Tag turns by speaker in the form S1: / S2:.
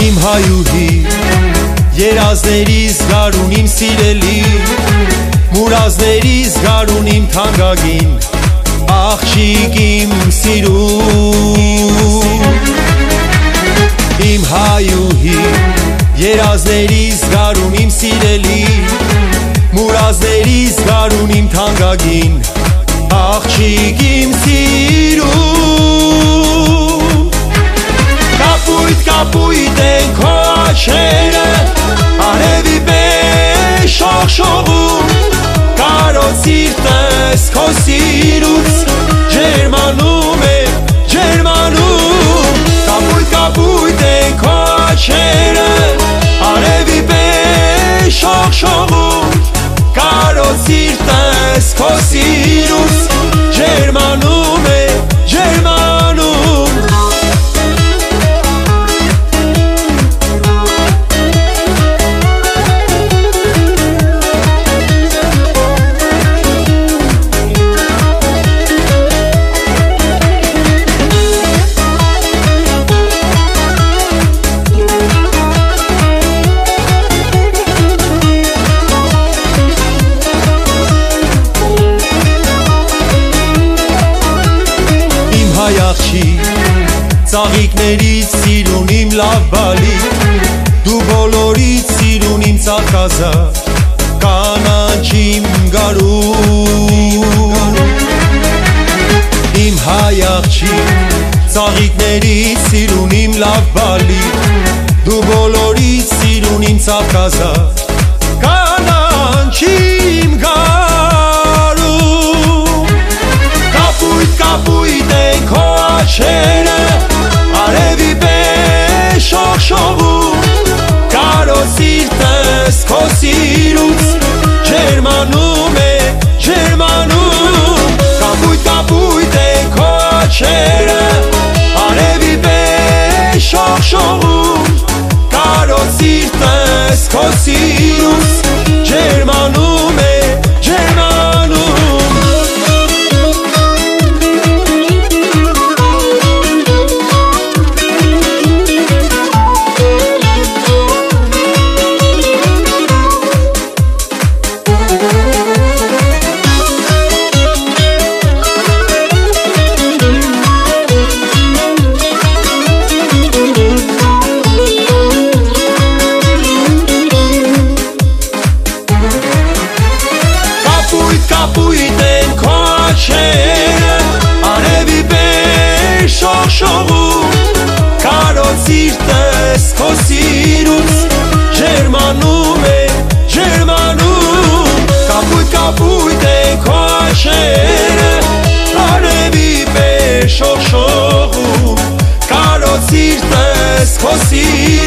S1: Իմ հայուհի, երազներիս գարուն իմ սիրելի, մուրազներիս գարուն իմ թանկագին, աղջիկ իմ սիրուն։ Իմ հայուհի, երազներիս գարուն իմ սիրելի, մուրազներիս գարուն իմ թանկագին, աղջիկ իմ սիրուն։ Կապույտ կապույտ են քո աչքերը, արևի պես շողշողում, կարոտ սիրտս քո սիրուց ջերմանում է, ջերմանում։ Կապույտ կապույտ են քո աչքերը, արևի պես շողշողում, կարոտ սիրտս քո սիրուց ջերմանում է, ջերմանում։ Ծաղիկներից սիրուն իմ լավ բալիկ, դու բոլորից սիրուն իմ ծաղկազար, կանաչ իմ գարուն։ Իմ հայ աղջիկ, ծաղիկներից սիրուն իմ լավ բալիկ, դու բոլորից սիրուն իմ ծաղկազար, կանաչ իմ գարուն։ Կապույտ կապույտ են քո աչքերը, արևի պես շողշողում, կարոտ սիրտս քո սիրուց ջերմանում է, ջերմանում։ Կապույտ կապույտ են քո աչքերը, արևի պես շողշողում, կարոտ սիրտս քո սիրուց ջերմանում է, ջերմանում։ Կապույտ են քո աչքերը, արևի պես շողշողում, կարոտ սիրտս քո սիրուց ջերմանում է, ջերմանում։ Կապույտ կապույտ են քո աչքերը, արևի պես շողշողում, կարոտ սիրտս քո սիրուց